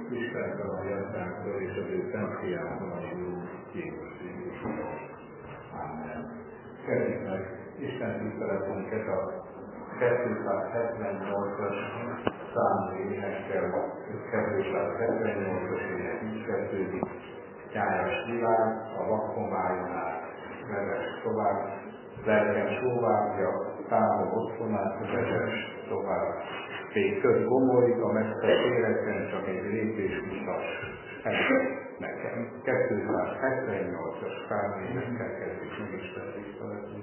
Isten a Jászától és az ő szent fiától, a Jézus Krisztusról. Amen. Kezdjük meg Isten tiszteletünket a 278-as számú énekkel, 278-as ének így kezdődik. Nyájas világ, a vakhomályon át, veres tovább, lelkem sóvárgya, távol otthonát, veres tovább. Még több gomolyig a mester életen csak egy lépés mutass nekem. 278-as száménekkel kezdjük meg Isten tiszteletünk.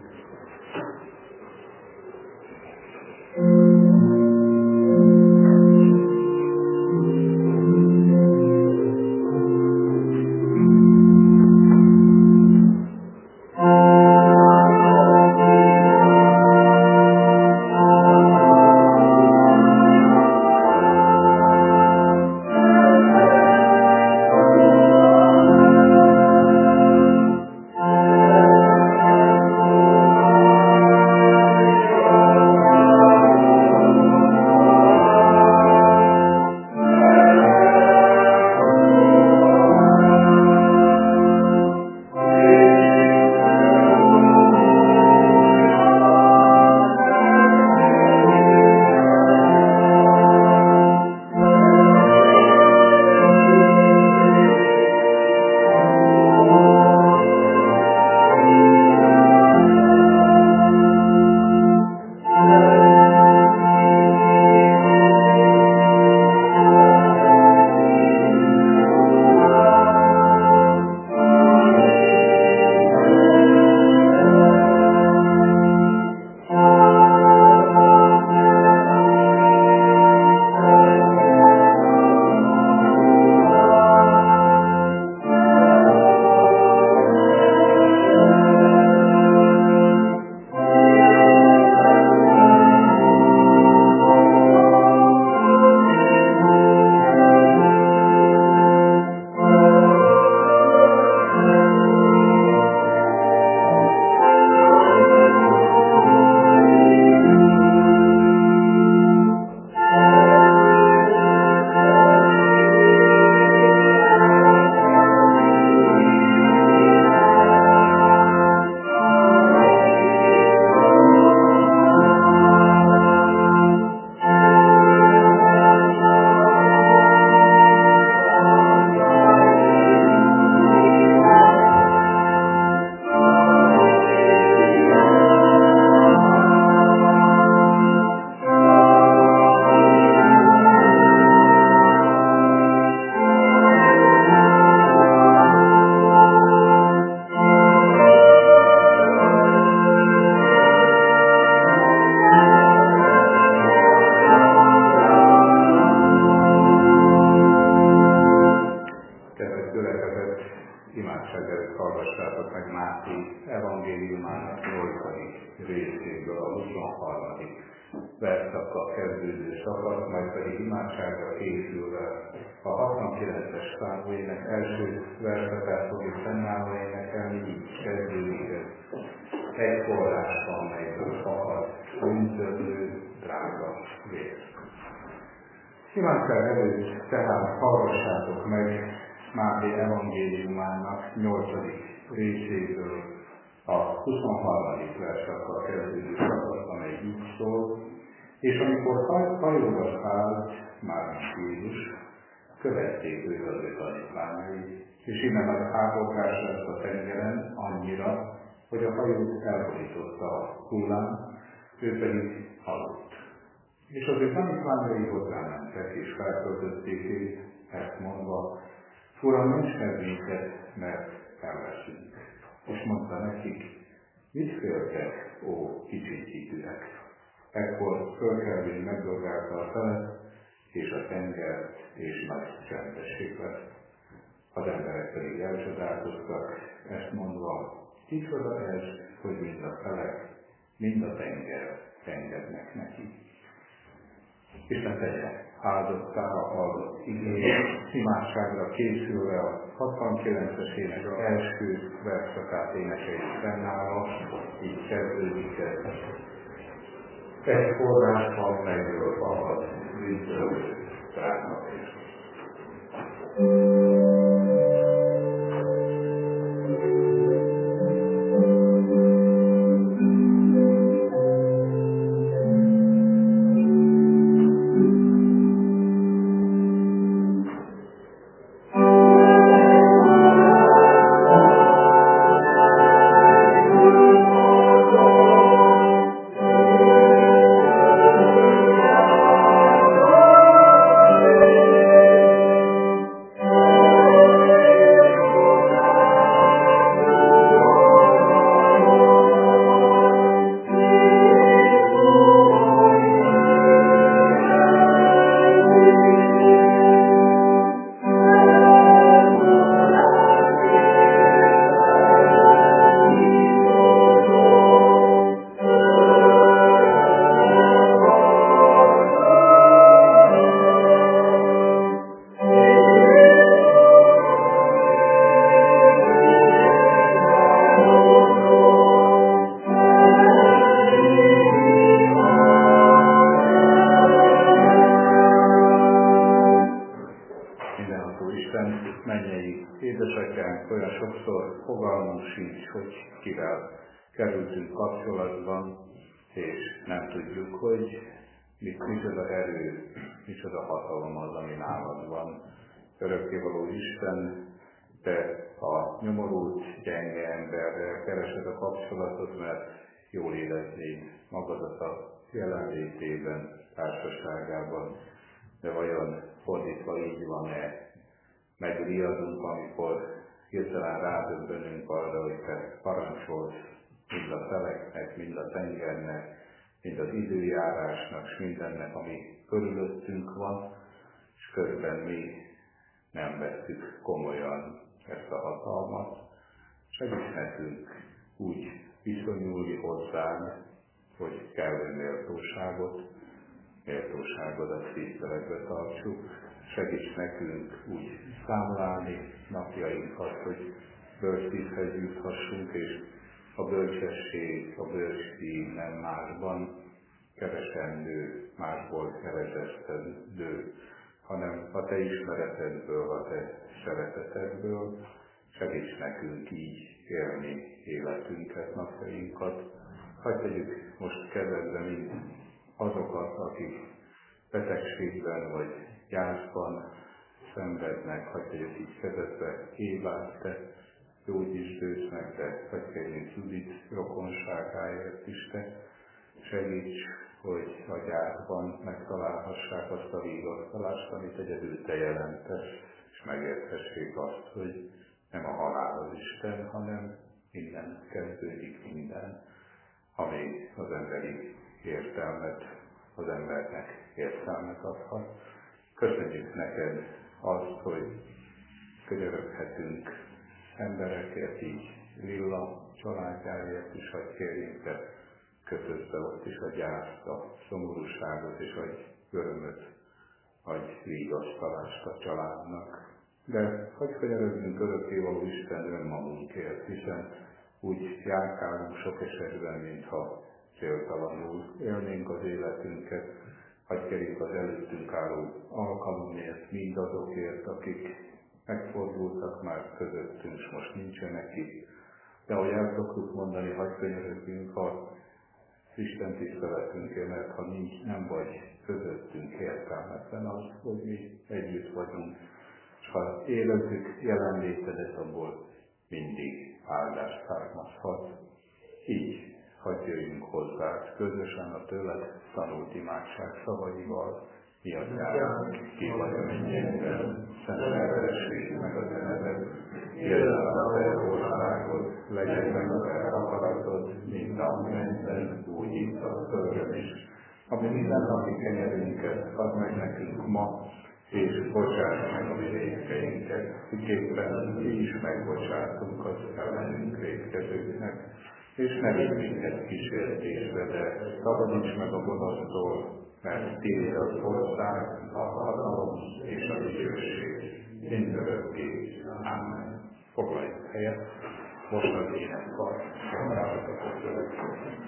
Verszakkal kezdődő szakasz, majd pedig imádságra készülve a 69-es számú ének első verszakát fogjuk fennállva énekelni, így kezdődik ez. Egy forrás van, melyből fakad, bűnződő, drága vér. Imádság előtt tehát hallgassátok meg Máté evangéliumának 8. részéből a 23. verszakkal kezdődő szakasz, amely így szól. És amikor hajóra szállt, mármint Jézus, követték őt az ő tanítványai, és innen az ágokás lett a tengeren annyira, hogy a hajót elborította a hullám, ő pedig aludt. És az ő tanítványai hozzámentek, és feltöltötték őt, ezt mondva, Uram, nincs kedvénket, mert elveszünk. És mondta nekik, mit féltek, ó kicsit hitűek? Ekkor fölkelvén megdorgálta a felet, és a tengert, és nagy csendesség lett. Az emberek pedig elcsodálkoztak, ezt mondva, kicsoda ez, hogy mind a felek, mind a tenger engednek neki. Isten tegye áldottá a hallott igényt, imádságra készülve a 69-es ének első verszakát énekeljük fennállva, így kezdődik ez. Egy forrás van, melyből fakad, bűnződő, drága vér. mennyei édesatyánk, olyan sokszor fogalmunk sincs, hogy kivel kerültünk kapcsolatban, és nem tudjuk, hogy micsoda erő, micsoda hatalom az, ami nálad van. Örökkévaló Isten, te a nyomorult, gyenge emberrel keresed a kapcsolatot, mert jól éreznéd magadat a jelenlétében, társaságában, de vajon fordítva így van-e? Megriadunk, amikor hirtelen rádöbbenünk arra, hogy te parancsolsz mind a szeleknek, mind a tengernek, mind az időjárásnak, s mindennek, ami körülöttünk van, és közben mi nem vettük komolyan ezt a hatalmat. Segíts nekünk úgy viszonyulni hozzád, hogy kellő méltóságodat tiszteletbe tartsuk. Segíts nekünk úgy számlálni napjainkat, hogy bölcs szívhez juthassunk, és a bölcsesség, a bölcs szív nem másban keresendő, másból keresendő, hanem a te ismeretedből, a te szeretetedből. Segíts nekünk így élni életünket, napjainkat. Hadd tegyük most kezedbe mind azokat, akik betegségben vagy gyászban szenvednek, hadd tegyük így kezedbe Évát, te gyógyítsd őt meg, de hadd kérjünk Judit rokonságáért is, te segíts, hogy a gyászban megtalálhassák azt a vigasztalást, amit egyedül te jelentesz, és megérthessék azt, hogy nem a halál az Isten, hanem innen kezdődik minden, ami az emberi értelmet, az embernek értelmet adhat. Köszönjük neked azt, hogy könyöröghetünk emberekért, így Lilla családjáért is, hogy kérjünk, te kötözd be ott is a gyászt, a szomorúságot, és hogy örömöt, vagy vigasztalást a családnak. De hogy könyörögjünk örökkévaló Isten önmagunkért, hiszen úgy járkálunk sok esetben, mintha céltalanul élnénk az életünket. Hadd kérjünk az előttünk álló alkalomért, mindazokért, akik megfordultak már közöttünk, és most nincsenek itt. De ahogy el szoktuk mondani, hadd könyörögjünk a Isten tiszteletünkért, mert ha nem vagy közöttünk, értelmetlen az, hogy mi együtt vagyunk. És ha érezzük jelenlétedet, abból mindig áldás származhat. Így hadd jöjjünk hozzád közösen a tőled tanult imádság szavaival. Mi atyánk, ki vagy a mennyekben, szenteltessék meg a te neved, jöjjön a te országod, legyen meg a te akaratod, mint a mennyben, úgy itt a földön is. Ami mindennapi kenyerünket add meg nekünk ma, és bocsáss meg a mi vétkeinket, miképpen mi is megbocsátunk az ellenünk vétkezőknek. És ne vigy minket kísértésbe, de szabadíts meg a gonosztól, mert tiéd az ország, a hatalom és a dicsőség mindörökké. Amen. Foglaljuk helyet. Most az énekkar szolgálatot következik.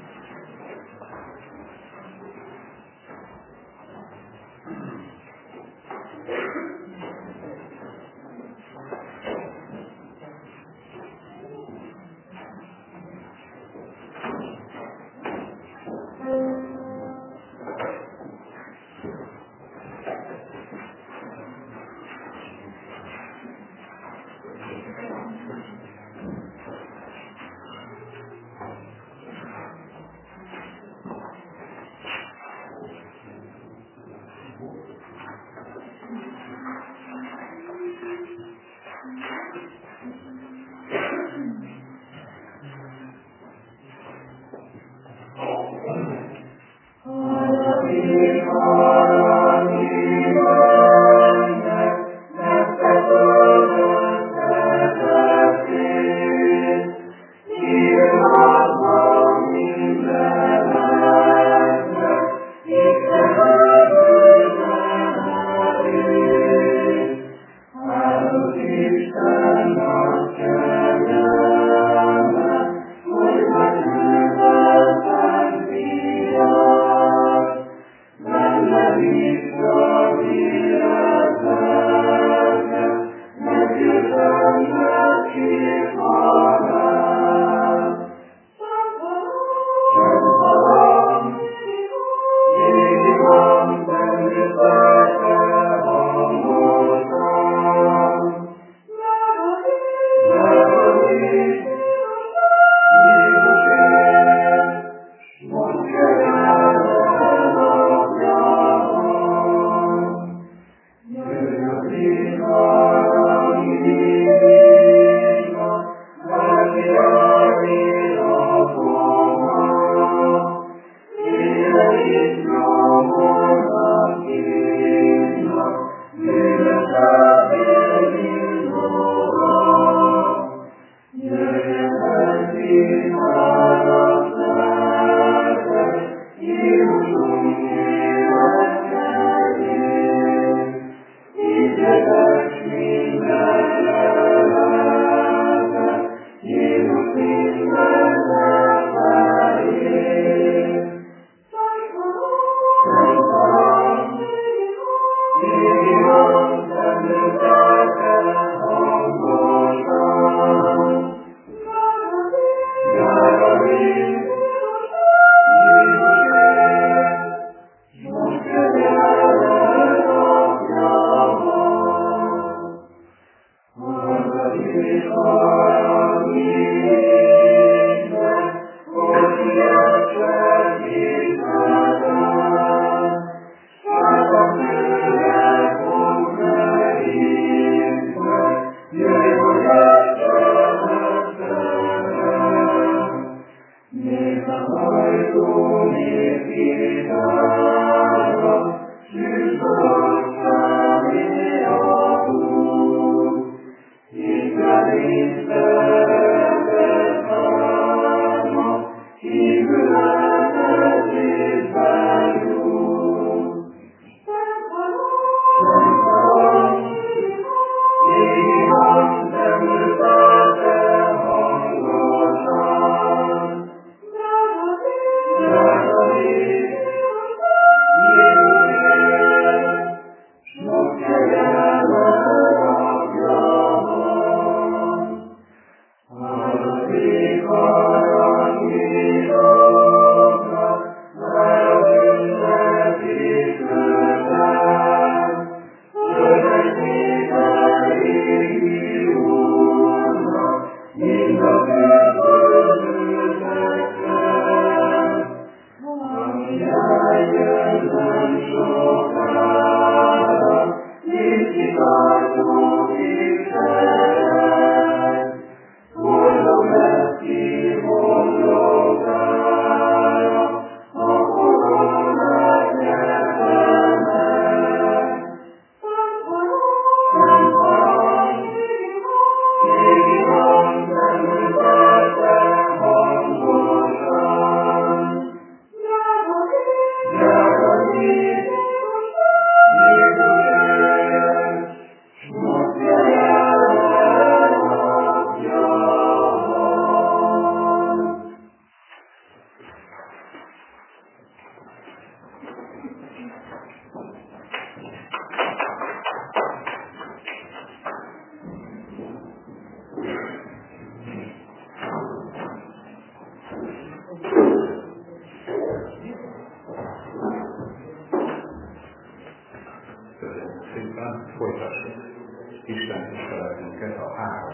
Folytassuk Isten tiszteletünket a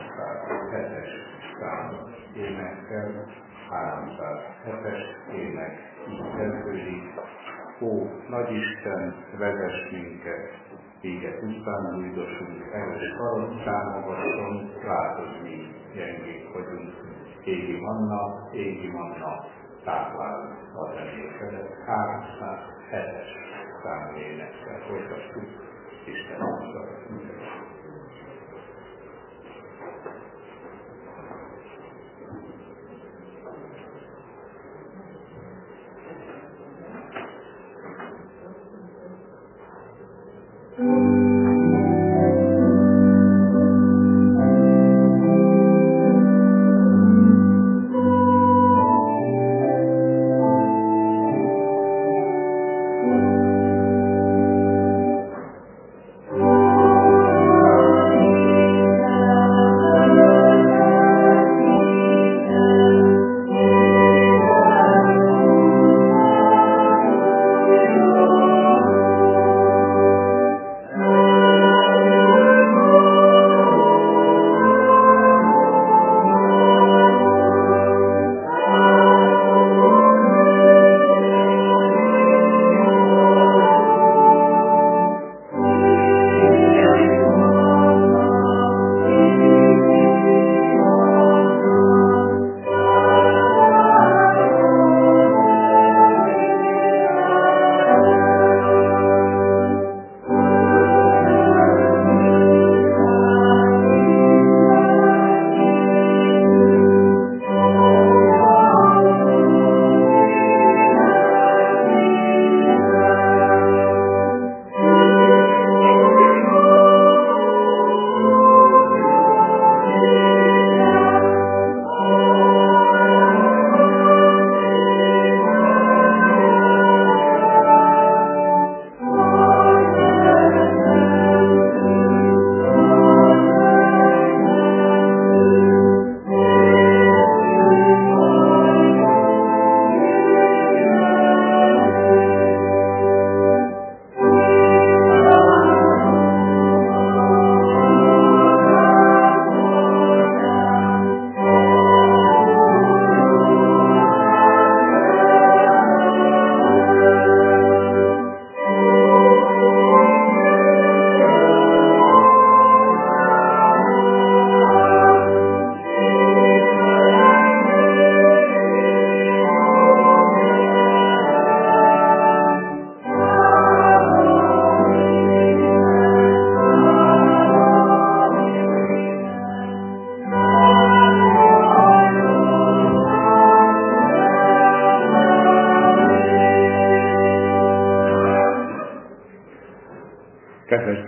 307-es szám énekkel. 307-es ének így kezdődik. Ó, Nagyisten, vezess minket, Téged tisztán bújdosunk, erős karod támogasson, látod, mi gyengék vagyunk. Égi manna, tápláld a zenékedet. 307-es számú énekkel folytassuk Isten tiszteletünket.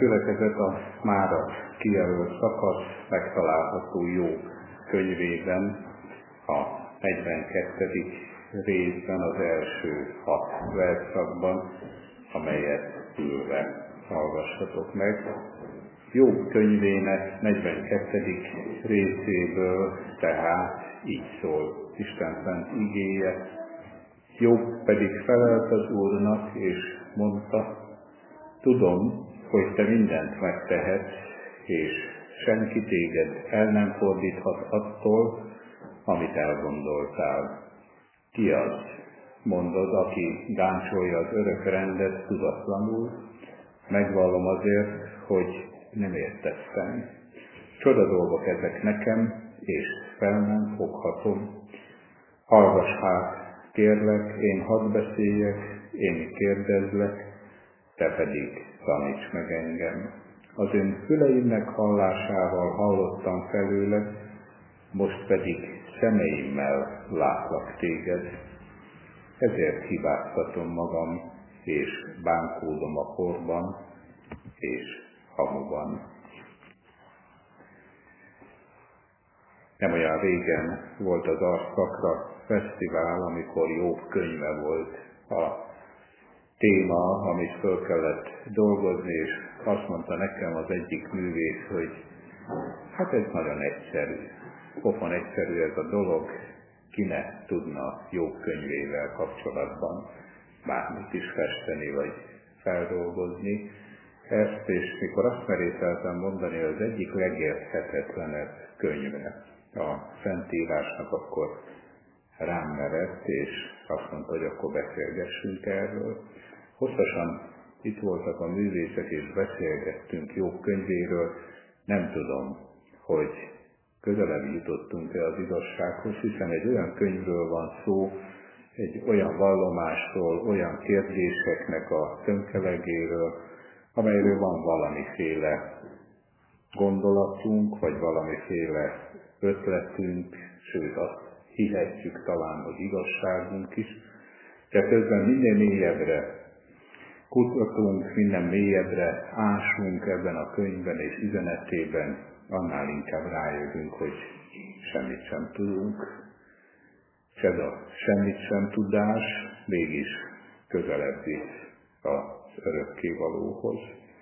gyülekezet a mára kijelölt szakasz megtalálható Jobb könyvében, a 42. részben, az első 6 verszakban, amelyet ülve hallgassatok meg. Jobb könyvének 42. részéből tehát így szól Isten szent igéje. Jobb pedig felelt az Úrnak, és mondta: tudom, hogy te mindent megtehetsz, és senki téged el nem fordíthat attól, amit elgondoltál. Ki az, mondod, aki gáncsolja az örök rendet tudatlanul? Megvallom azért, hogy nem értettem. Csoda dolgok ezek nekem, és fel nem foghatom. Hallgass hát, kérlek, én hadd beszéljek, én kérdezlek, te pedig taníts meg engem. Az ön füleimnek hallásával hallottam felőled, most pedig szemeimmel látlak téged. Ezért hibáztatom magam, és bánkódom a porban, és hamuban. Nem olyan régen volt az Arcakra fesztivál, amikor Jobb könyve volt a téma, amit föl kellett dolgozni, és azt mondta nekem az egyik művész, hogy hát ez nagyon egyszerű, pofon egyszerű ez a dolog, ki ne tudna Jobb könyvével kapcsolatban bármit is festeni, vagy feldolgozni ezt, és mikor azt merészeltem mondani, az egyik legérthetetlenebb könyve a Szentírásnak, akkor rám merett, és azt mondta, hogy akkor beszélgessünk erről. Hosszasan itt voltak a művészek, és beszélgettünk Jobb könyvéről. Nem tudom, hogy közelebb jutottunk-e az igazsághoz, hiszen egy olyan könyvről van szó, egy olyan vallomásról, olyan kérdéseknek a tömkelegéről, amelyről van valamiféle gondolatunk, vagy valamiféle ötletünk, sőt azt hihetjük talán, hogy igazságunk is, de közben minél mélyebbre kutatunk, minden mélyebbre ásunk ebben a könyvben és üzenetében, annál inkább rájövünk, hogy semmit sem tudunk. És ez a semmit sem tudás mégis közelebb visz az örökkévalóhoz.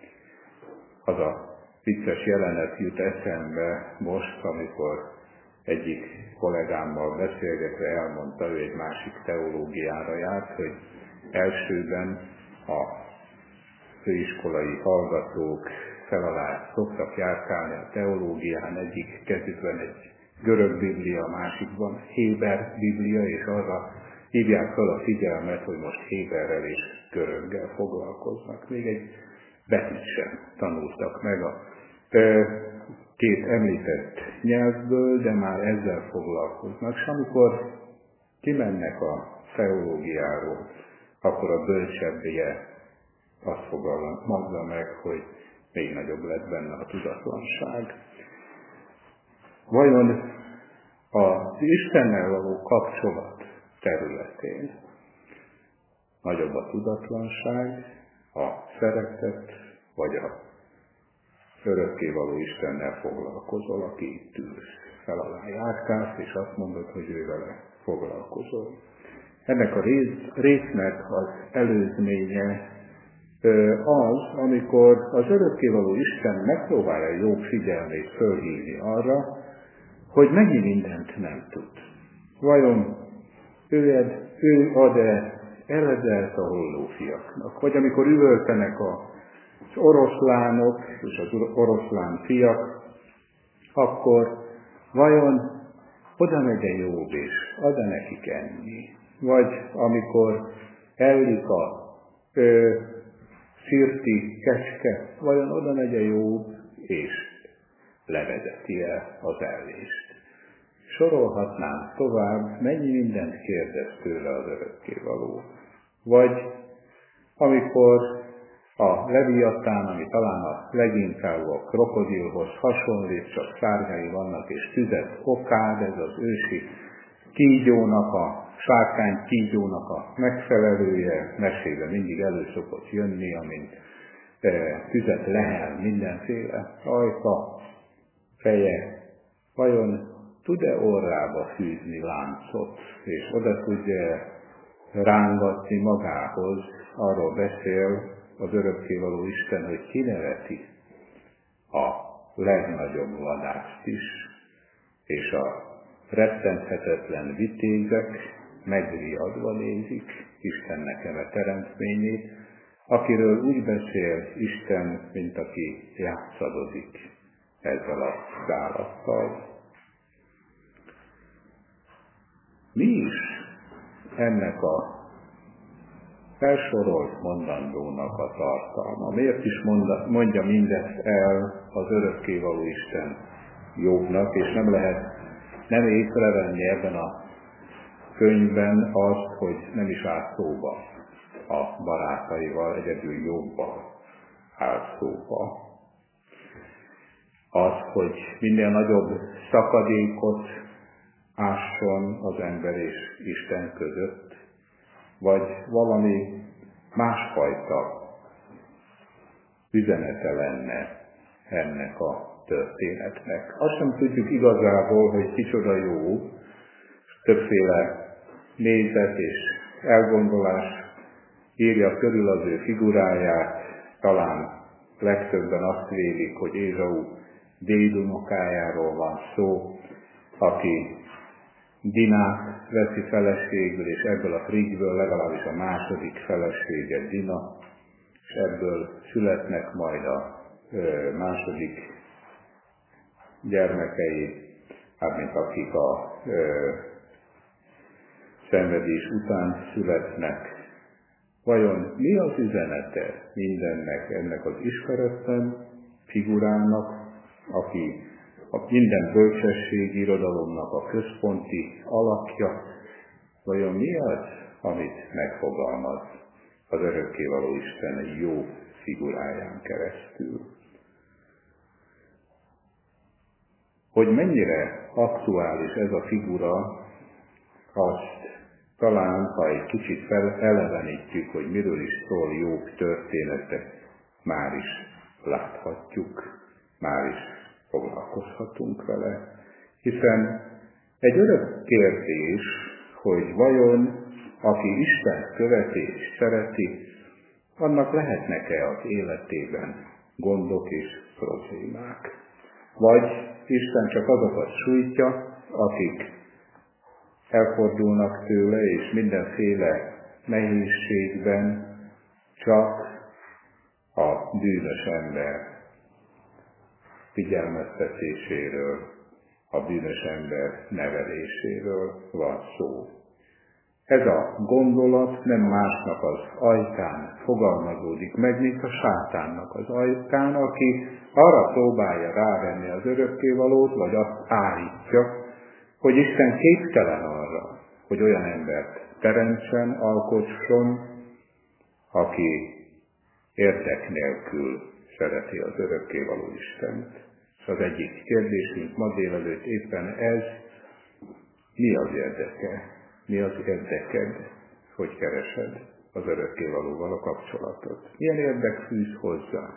Az a vicces jelenet jut eszembe most, amikor egyik kollégámmal beszélgetve elmondta, ő egy másik teológiára járt, hogy elsőben a főiskolai hallgatók fel alá szoktak járkálni a teológián, egyik kezükben egy görög biblia, a másikban héber biblia, és arra hívják fel a figyelmet, hogy most héberrel és göröggel foglalkoznak. Még egy betűt sem tanultak meg a két említett nyelvből, de már ezzel foglalkoznak. És amikor kimennek a teológiáról, akkor a bölcsebbje azt fogalmazza meg, hogy még nagyobb lett benne a tudatlanság. Vajon az Istennel való kapcsolat területén nagyobb a tudatlanság, a szeretet, vagy a örökkévaló Istennel foglalkozol, aki itt ülsz, fel alá járkálsz, és azt mondod, hogy ő vele foglalkozol. Ennek a résznek az előzménye az, amikor az örökkévaló Isten megpróbálja Jobb figyelmét fölhívni arra, hogy mennyi mindent nem tud. Vajon ő ad-e eledelt a hollófiaknak? Vagy amikor üvöltenek az oroszlánok és az oroszlán fiak, akkor vajon oda megy-e Jobb és ad-e nekik enni? Vagy amikor ellik a szirti kecske, vajon oda megy-e Jobb és levezeti-e az ellést? Sorolhatnám tovább, mennyi mindent kérdez tőle az örökkévaló. Vagy amikor a leviatán, ami talán a leginkább a krokodilhoz hasonlít, csak szárnyai vannak és tüzet okád, ez az ősi kígyónak, a sárkány kígyónak a megfelelője, mesébe mindig elő szokott jönni, amint tüzet lehel, mindenféle ajka, feje, vajon tud-e orrába fűzni láncot, és oda tudja rángatni magához, arról beszél az örökkévaló Isten, hogy kineveti a legnagyobb vadászt is, és a rettenthetetlen vitézek megriadva nézik Istennek eme teremtményét, akiről úgy beszél Isten, mint aki játszadozik ezzel a állattal. Mi is ennek a felsorolt mondandónak a tartalma? Miért is mondja mindezt el az örökkévaló Isten Jobbnak, és nem észrevenni ebben a könyvben azt, hogy nem is áll szóba a barátaival, egyedül Jobbal áll szóba. Az, hogy minél nagyobb szakadékot ásson az ember és Isten között, vagy valami másfajta üzenete lenne ennek a történetnek. Azt sem tudjuk igazából, hogy kicsoda jó, többféle nézet és elgondolás írja körül az ő figuráját, talán legtöbben azt vélik, hogy Ézsau dédunokájáról van szó, aki Dinát veszi feleségül, és ebből a Frigből legalábbis a második felesége Dina, és ebből születnek majd a második gyermekei, mint akik a szenvedés után születnek. Vajon mi az üzenete mindennek, ennek az ismeretlen figurának, aki a minden bölcsesség irodalomnak a központi alakja, vajon mi az, amit megfogalmaz az örökkévaló Isten jó figuráján keresztül? Hogy mennyire aktuális ez a figura, azt talán, ha egy kicsit elevenítjük, hogy miről is szól Jobb története, már is láthatjuk, már is foglalkozhatunk vele. Hiszen egy örök kérdés, hogy vajon aki Isten követi és szereti, annak lehetnek-e az életében gondok és problémák? Vagy Isten csak azokat sújtja, akik elfordulnak tőle, és mindenféle nehézségben csak a bűnös ember figyelmeztetéséről, a bűnös ember neveléséről van szó. Ez a gondolat nem másnak az ajkán fogalmazódik meg, mint a sátánnak az ajkán, aki arra próbálja rávenni az örökkévalót, vagy azt állítja, hogy Isten képtelen arra, hogy olyan embert teremtsen, alkotson, aki érdek nélkül szereti az örökkévaló Istent. És az egyik kérdésünk ma délelőtt éppen ez, mi az érdeke? Mi az érdeked, hogy keresed az örökkévalóval a kapcsolatot? Milyen érdek fűz hozzá?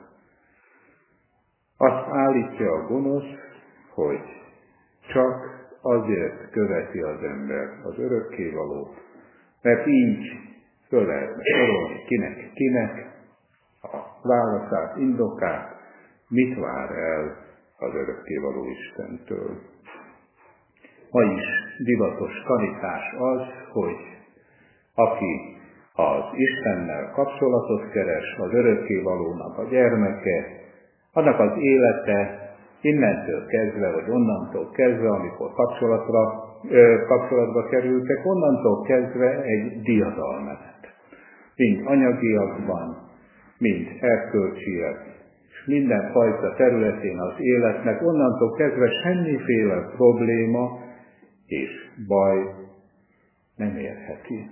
Azt állítja a gonosz, hogy csak azért követi az ember az örökkévalót, mert így föl lehetne sorolni kinek a válaszát, indokát, mit vár el az örökkévaló Istentől. Ma is divatos tanítás az, hogy aki az Istennel kapcsolatot keres, az örökkévalónak a gyermeke, annak az élete innentől kezdve, vagy onnantól kezdve, amikor kapcsolatba kerültek, onnantól kezdve egy diadalmenet. Mind anyagiakban, mind erkölcsiek, és mindenfajta területén az életnek onnantól kezdve semmiféle probléma és baj nem érheti.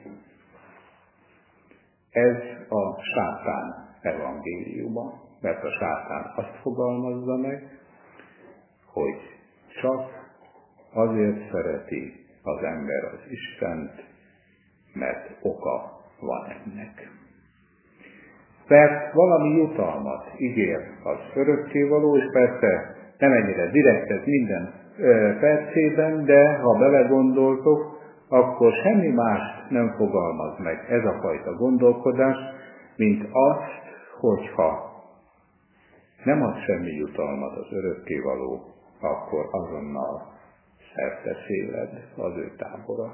Ez a sátán evangéliuma, mert a sátán azt fogalmazza meg, hogy csak azért szereti az ember az Istent, mert oka van ennek. Mert valami jutalmat ígér az örökkévaló, és persze nem ennyire direkt ez minden percében, de ha belegondoltok, akkor semmi mást nem fogalmaz meg ez a fajta gondolkodás, mint azt, hogyha nem ad semmi jutalmat az örökkévaló, akkor azonnal szerteszéled az ő tábora.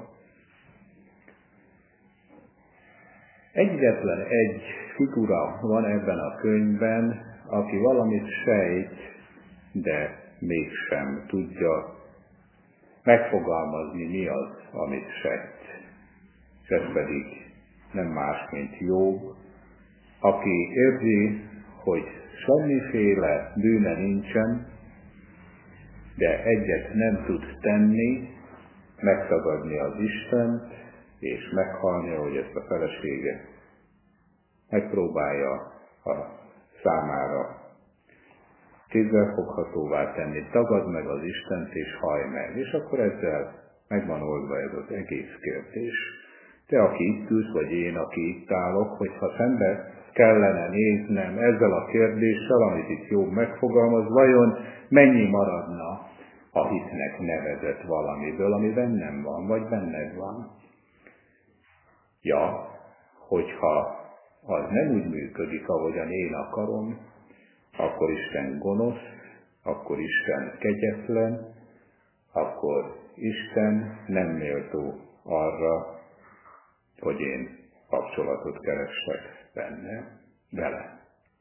Egyetlen egy figura van ebben a könyvben, aki valamit sejt, de mégsem tudja megfogalmazni, mi az, amit sejt. És ez pedig nem más, mint Jobb, aki érzi, hogy semmiféle bűne nincsen, de egyet nem tud tenni, megtagadni az Istent, és meghalni, hogy ezt a felesége megpróbálja a számára kézzelfoghatóvá tenni, tagad meg az Istent, és hallj meg. És akkor ezzel megvan oldva ez az egész kérdés. Te, aki itt ülsz, vagy én, aki itt állok, hogyha szembe kellene néznem ezzel a kérdéssel, amit itt Jobb megfogalmaz, vajon mennyi maradna a hitnek nevezett valamiből, ami bennem van, vagy benned van? Ja, hogyha az nem úgy működik, ahogyan én akarom, akkor Isten gonosz, akkor Isten kegyetlen, akkor Isten nem méltó arra, hogy én kapcsolatot keressek vele.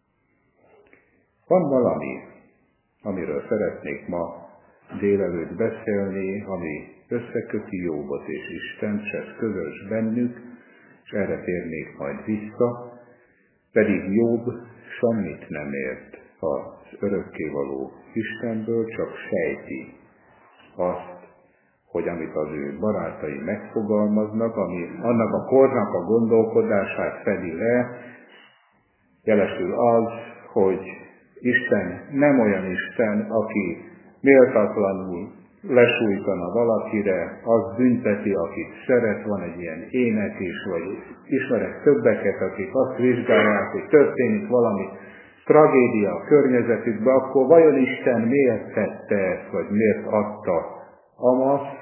Van valami, amiről szeretnék ma délelőtt beszélni, ami összeköti Jobbot és Istent, és ez közös bennük, és erre térnék majd vissza, pedig Jobb semmit nem ért az örökkévaló Istenből, csak sejti azt, hogy amit az ő barátai megfogalmaznak, ami annak a kornak a gondolkodását fedi le, jelesül az, hogy Isten nem olyan Isten, aki méltatlanul lesújtana valakire, az bünteti, akit szeret, van egy ilyen énekés, vagy ismerek többeket, akik azt vizsgálják, hogy történik valami tragédia a környezetükbe, akkor vajon Isten miért tette ezt, vagy miért adta amazt?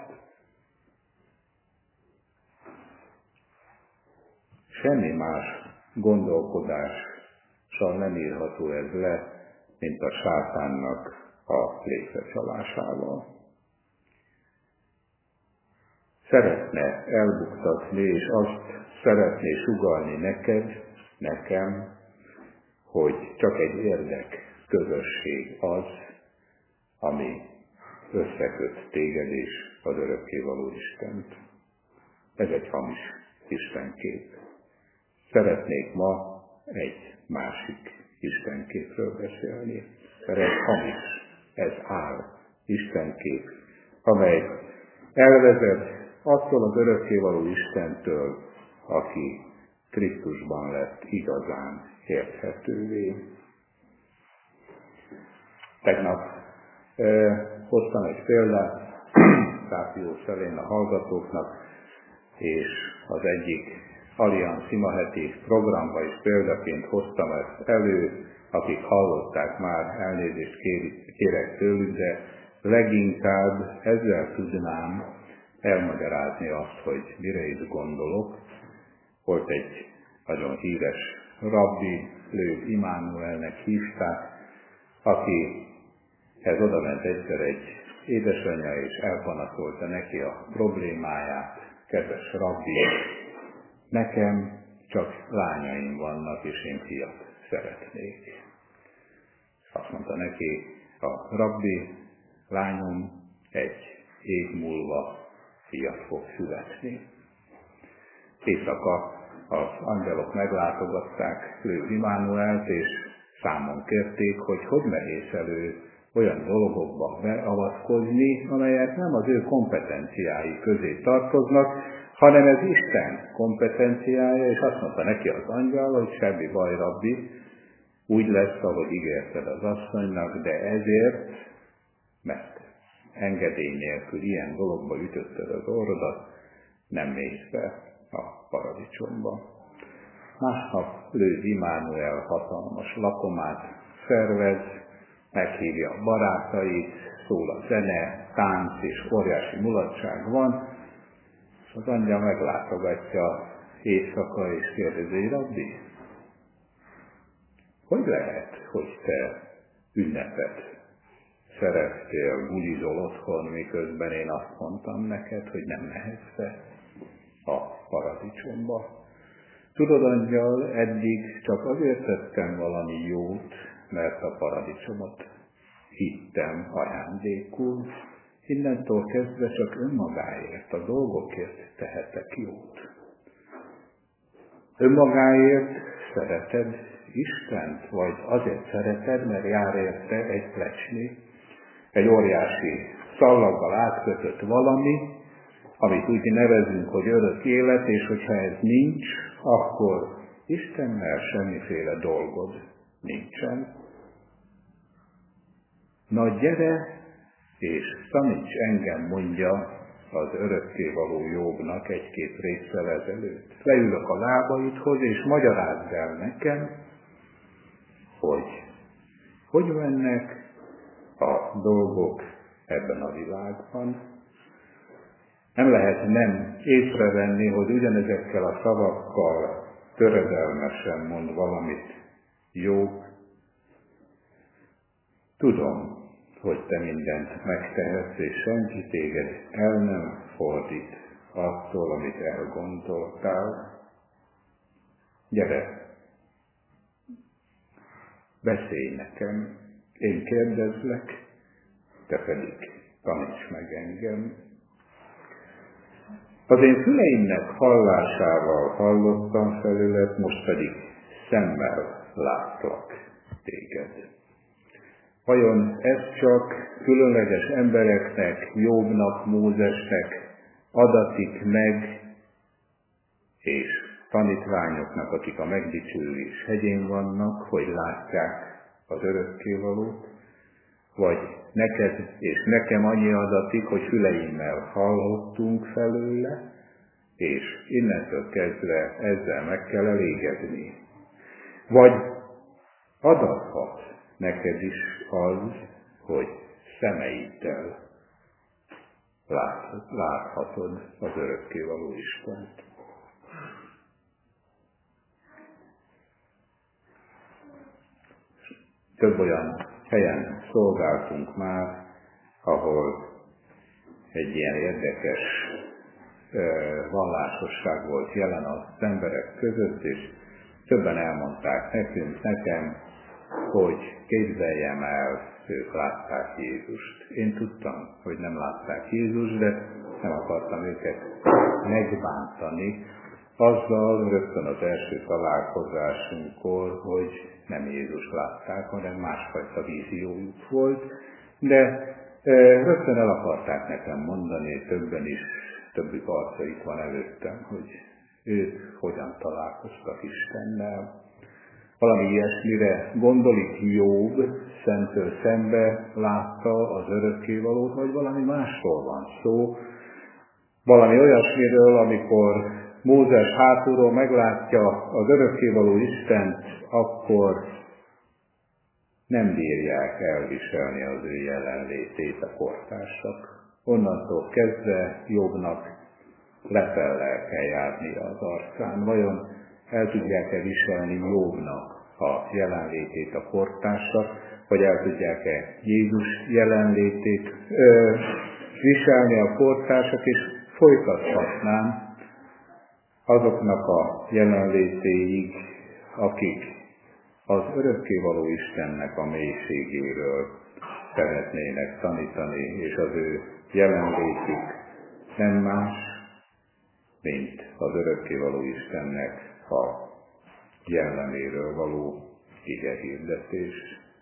Semmi más gondolkodással nem írható ez le, mint a sátánnak a létrecsalásával. Szeretne elbuktatni, és azt szeretné sugallni nekem, hogy csak egy érdek közösség az, ami összeköt téged és az örökkévaló Istent. Ez egy hamis istenkép. Szeretnék ma egy másik istenképről beszélni. Ez hamis, ez áll istenkép, amely elvezet attól az örökkévaló Istentől, aki Krisztusban lett igazán érthetővé. Tegnap hoztam egy példát Szápió szelén a hallgatóknak, és az egyik Allianz imaheti programba is példaként hoztam ezt elő, akik hallották már, elnézést kérek tőlük, de leginkább ezzel tudnám elmagyarázni azt, hogy mire is gondolok. Volt egy nagyon híres rabbi, Löw Immanuelnek hívták, akihez odament egyszer egy édesanyja, és elpanaszolta neki a problémáját. Kedves rabbi, nekem csak lányaim vannak, és én fiat szeretnék. Azt mondta neki a rabbi, lányom, egy év múlva fiat fog születni. Éjszaka az angyalok meglátogatták Löw Immanuelt, és számon kérték, hogy merész elő olyan dolgokba beavatkozni, amelyek nem az ő kompetenciái közé tartoznak, hanem ez Isten kompetenciája, és azt mondta neki az angyal, hogy semmi baj, rabbi, úgy lesz, ahogy ígérted az asszonynak, de ezért, mert engedély nélkül ilyen dologba ütötted az orrodat, nem mész be a paradicsomba. Másnap Lőd Imánuel hatalmas lakomát szervez, meghívja a barátait, szól a zene, tánc és óriási mulatság van, és az angyal meglátogatja éjszaka és kérdezi: Rabbi, hogy lehet, hogy te ünnepet szereztél, bulizol otthon, miközben én azt mondtam neked, hogy nem mehetsz be a paradicsomba? Tudod, angyal, eddig csak azért tettem valami jót, mert a paradicsomot hittem ajándékul, innentől kezdve csak önmagáért, a dolgokért tehetek jót. Önmagáért szereted Istent, vagy azért szereted, mert jár érte egy plecsni, egy óriási szallaggal átkötött valami, amit úgy nevezünk, hogy örök élet, és hogyha ez nincs, akkor Istennel semmiféle dolgod nincsen. Na gyere, és taníts engem, mondja az örökkévaló Jobbnak egy-két résszel ezelőtt. Leülök a lábaidhoz, és magyarázd el nekem, hogy mennek a dolgok ebben a világban. Nem lehet nem észrevenni, hogy ugyanezekkel a szavakkal töredelmesen mond valamit Jobb. Tudom, hogy te mindent megtehetsz, és senki téged el nem fordít attól, amit elgondoltál. Gyere, beszélj nekem, én kérdezlek, te pedig taníts meg engem. Az én füleimnek hallásával hallottam felőled, most pedig szemmel látlak téged. Vajon ez csak különleges embereknek, Jobbnak, Mózesnek adatik meg, és tanítványoknak, akik a megdicsőlés hegyén vannak, hogy látják az örökkévalót, vagy neked és nekem annyi adatik, hogy füleimmel hallottunk felőle, és innentől kezdve ezzel meg kell elégedni. Vagy adathat neked is az, hogy szemeiddel láthatod az örökkévaló Istent. Több olyan helyen szolgáltunk már, ahol egy ilyen érdekes vallásosság volt jelen az emberek között, és többen elmondták nekem, hogy képzeljem el, ők látták Jézust. Én tudtam, hogy nem látták Jézust, de nem akartam őket megbántani, azzal rögtön az első találkozásunkkor, hogy nem Jézus látták, hanem másfajta víziójuk volt, de rögtön el akarták nekem mondani, többen is, többük arca itt van előttem, hogy ők hogyan találkoztak Istennel. Valami ilyesmire gondolik Jobb, szemtől szembe látta az örökkévalót, vagy valami másról van szó. Valami olyasmiről, amikor Mózes hátulról meglátja az örökkévaló Istent, akkor nem bírják elviselni az ő jelenlétét a kortársak. Onnantól kezdve Jobbnak lepellel kell járni az arcán. Vajon el tudják-e viselni Jobbnak a jelenlétét a kortársak, vagy el tudják-e Jézus jelenlétét viselni a kortársak, és folytathatnám azoknak a jelenlétéig, akik az örökkévaló Istennek a mélységéről szeretnének tanítani, és az ő jelenlétük nem más, mint az örökkévaló Istennek a jelleméről való igehirdetés.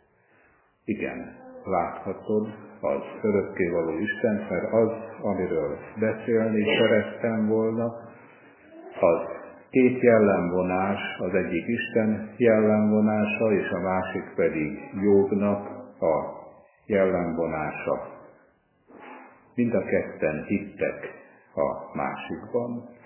Igen, láthatod az örökkévaló Istent, mert az, amiről beszélni szerettem volna, az két jellemvonás, az egyik Isten jellemvonása, és a másik pedig Jobbnak a jellemvonása. Mind a ketten hittek a másikban.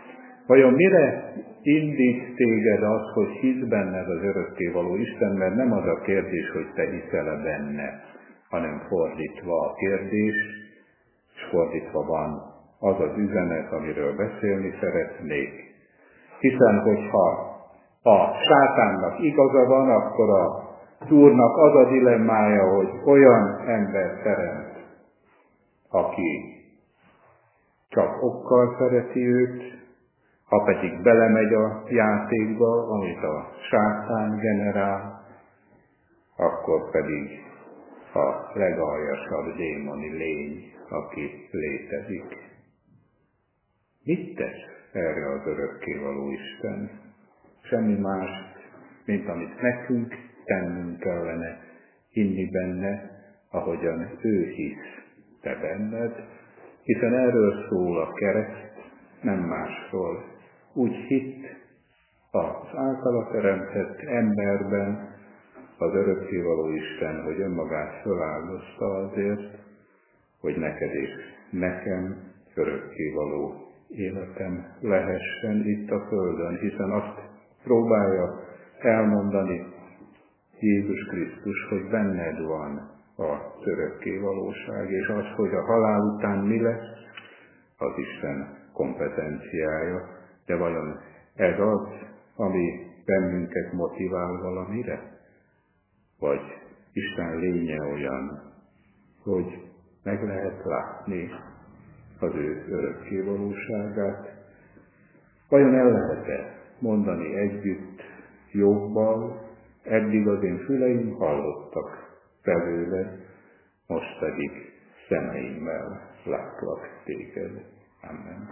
Vajon mire indít téged az, hogy hisz benned az örökkévaló Isten, mert nem az a kérdés, hogy te hiszel-e benne, hanem fordítva a kérdés, és fordítva van az az üzenet, amiről beszélni szeretnék. Hiszen, hogyha a sátánnak igaza van, akkor a Úrnak az a dilemmája, hogy olyan ember teremt, aki csak okkal szereti őt, ha pedig belemegy a játékba, amit a sátán generál, akkor pedig a legaljasabb démoni lény, aki létezik. Mit tesz erre az örökkévaló Isten? Semmi más, mint amit nekünk tennünk kellene, hinni benne, ahogyan ő hisz te benned, hiszen erről szól a kereszt, nem másról. Úgy hitt az általa teremtett emberben az örökkévaló Isten, hogy önmagát föláldozta azért, hogy neked és nekem örökkévaló életem lehessen itt a Földön, hiszen azt próbálja elmondani Jézus Krisztus, hogy benned van az örökkévalóság, és az, hogy a halál után mi lesz, az Isten kompetenciája. De vajon ez az, ami bennünket motivál valamire? Vagy Isten lénye olyan, hogy meg lehet látni az ő örökkévalóságát? Vajon el lehet-e mondani együtt Jobbal, eddig az én füleim hallottak belőle, most pedig szemeimmel látlak téged. Amen.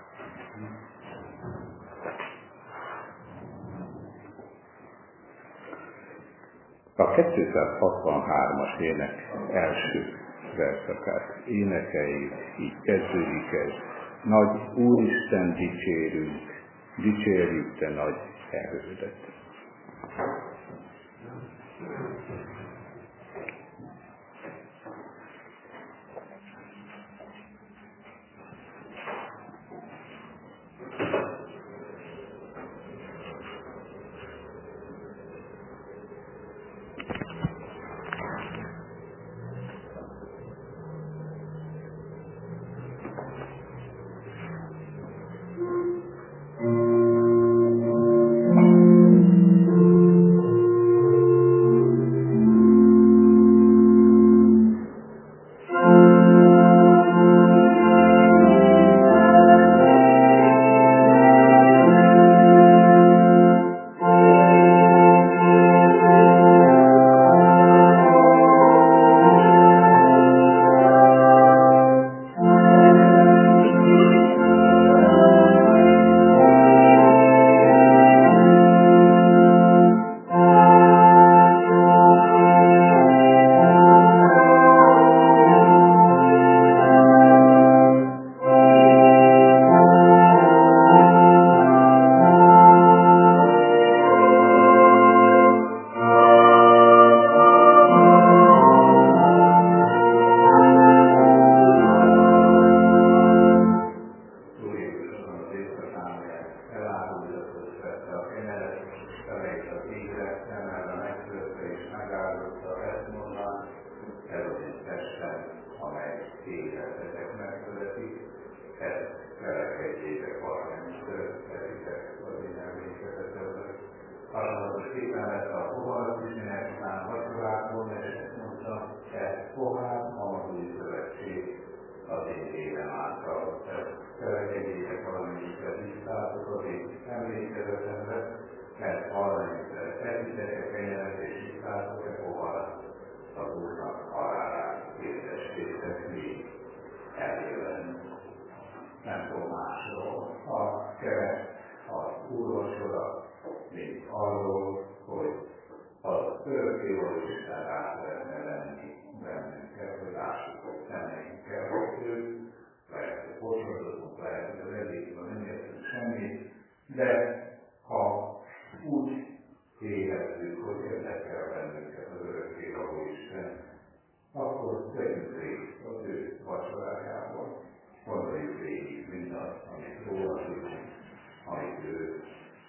A 263-as ének első verszakát énekeljük, így kezdődik ez. Nagy Úristen dicsérünk, dicsérjük te nagy erődet.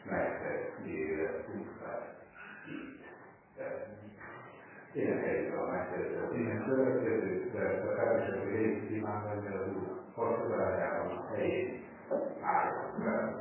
megtett életünkben itt. Énekeljük a megtett ilyen következő verseket, és a régi imádban, hogy az Úr pastorájában helyén állunk fel.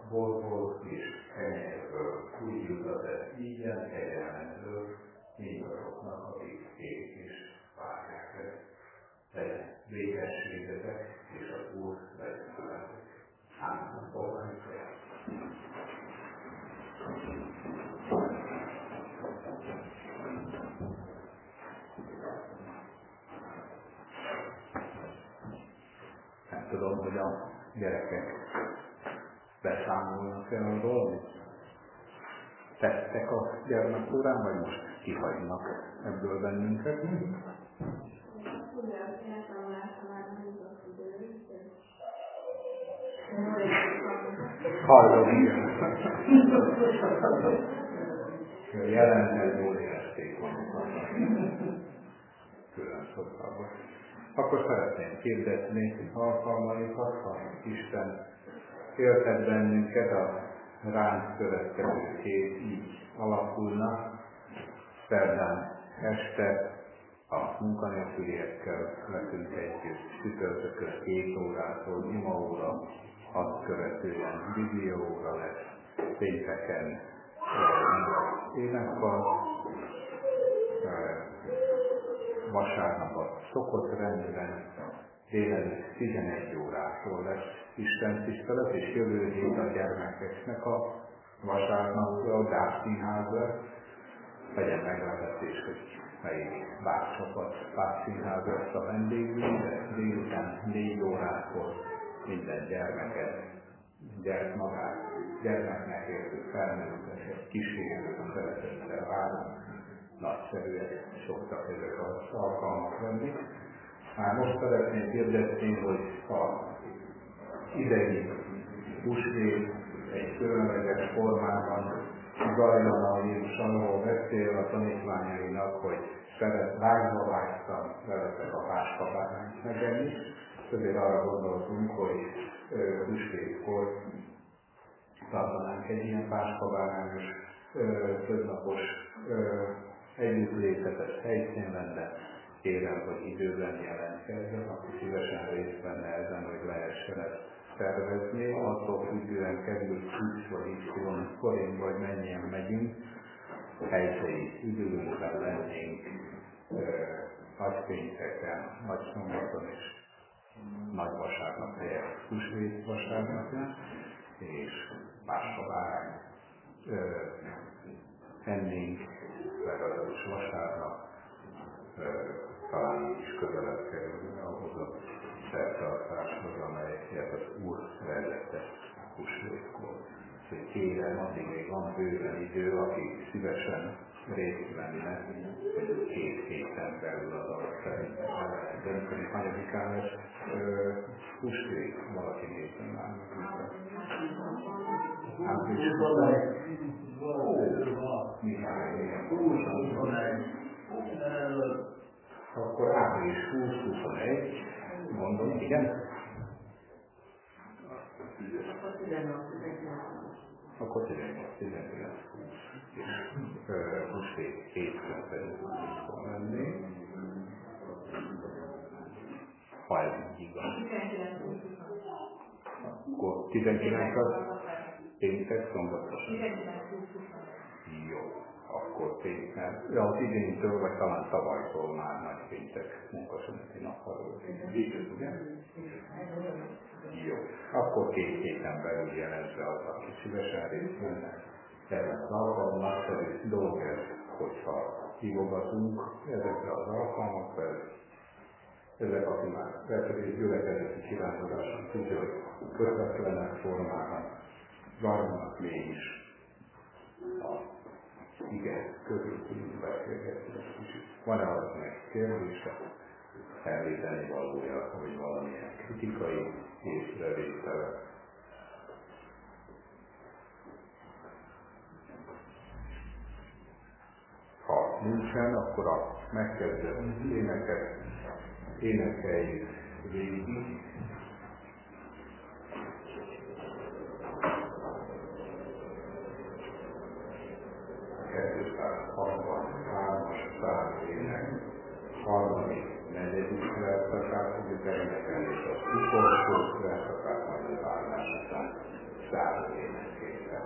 hol és helyekből úgy jutott el ígyen, egyenletből, így azoknak, akik kék és várják ezt. Legyen végességetek, és az Úr legyen veletek. Ámen. Foglaljuk el. Nem tudom, hogy a gyerekek beszámolnak el arról, amit tettek a gyermekórán, vagy most kihagynak ebből bennünket? Hallom, igen. Jelenleg jól érezték magukat. Külön szokában. Akkor szeretném kérdezni alkalmaikat, ha Isten éltet bennünket, a ránk következő hét így alakulna. Szerdán este a munkanélküliekkel leszünk együtt, csütörtökön 2 órától imaóra, azt követően bibliaóra lesz, pénteken énekkar, vasárnap a szokott rendben, délelőtt 11 órától lesz Isten tisztelet, és jövő hét a gyermekeknek a vasárnapra a Bábszínház lesz. Legyen meglepetés, hogy melyik Bábszínház lesz a vendégünk, de délután 4 órától minden gyermeknek értő felnőtteket kísérő szeretettel várnak. Nagyszerűek szoktak ezek az alkalmak lenni. Már most szeretném kérdezni, hogy a idei húsvét egy különleges formában zajlana, Jézus arról beszél a tanítványainak, hogy vágytam veletek a páskabárányt megenni. Ezért arra gondoltunk, hogy húsvétkor tartanánk egy ilyen páskabárányos többnapos együttlétet, ez helyszín lenne. Kérem, hogy időben jelentkezzen, aki szívesen részt venne ezen, hogy lehessen ezt szervezni. Attól függően kerül 20 vagy Y forint, vagy mennyien megyünk, helyhelyi időben lennénk nagypénteken, nagy szombaton és nagy vasárnap helyett húsvét vasárnapján, és páskabárány ennénk legalábbis vasárnap, talán így is közelebb kerülne ahhoz a szertartáshoz, amelyet az Úr vezette húsvétkor. Úgyhogy kérem, addig még van bőven idő, aki szívesen részt venne, hogy 2 héten belül az alatt szerintem el lehet dönteni. Hanyadikán lesz húsvét, valaki nézzen már meg. Április 21. Akkor április 20-21, mondom, igen? Akkor 18-19. És húsvét hétfőn pedig fog lenni. Ha ez így igaz. Akkor 19 az péntek, szombatosan. Jó, akkor péntek. Ja, az idéntől, vagy talán tavalytól már nagy péntek munkaszüneti nappal volt. Ugye? Jó, akkor 2 héten belül jelentve az, aki szívesen részt venne. Ebben az alkalom nagyszerű dolog ez, hogyha hívogatunk ezekre az alkalmakra. Ezek, aki már felszerűs gyülekezeti kiránduláson tudja, hogy közvetlenek formában zajlanak mégis a ige közötti beszélgetés is. Van-e valakinek kérdése, elvéteni valója, hogy valamilyen kritikai észrevétele? Ha nincsen, akkor a megkezdett éneket énekeljük végig. Ének, harmadik, negyedik verszakát fogjuk elénekelni, és az utolsó verszakát majd az állás után záró énekképpen.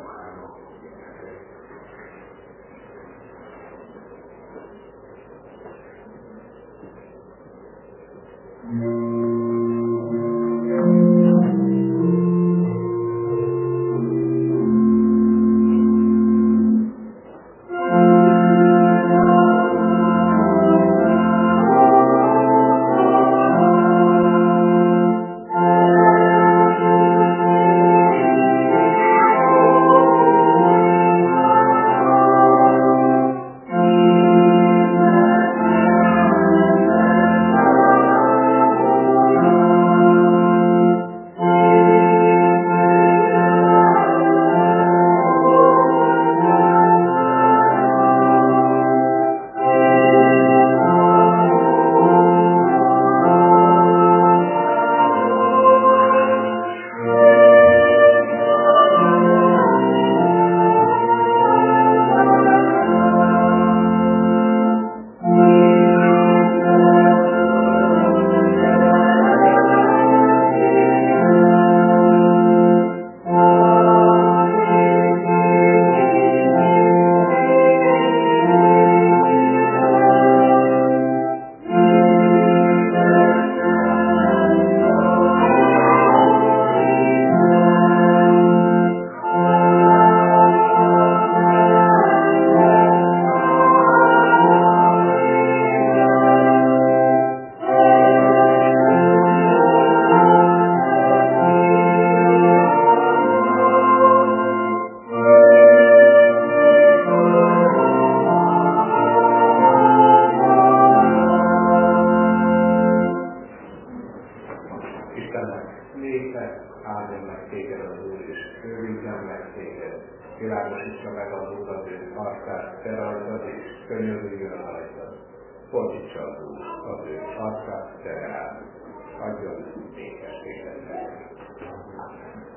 Világosítsa meg az Úr ő arcát, te rajtad, és könyörüljön rajtad. Fordítsa az Úr az ő arcát, te rád. Adjon békességet neked.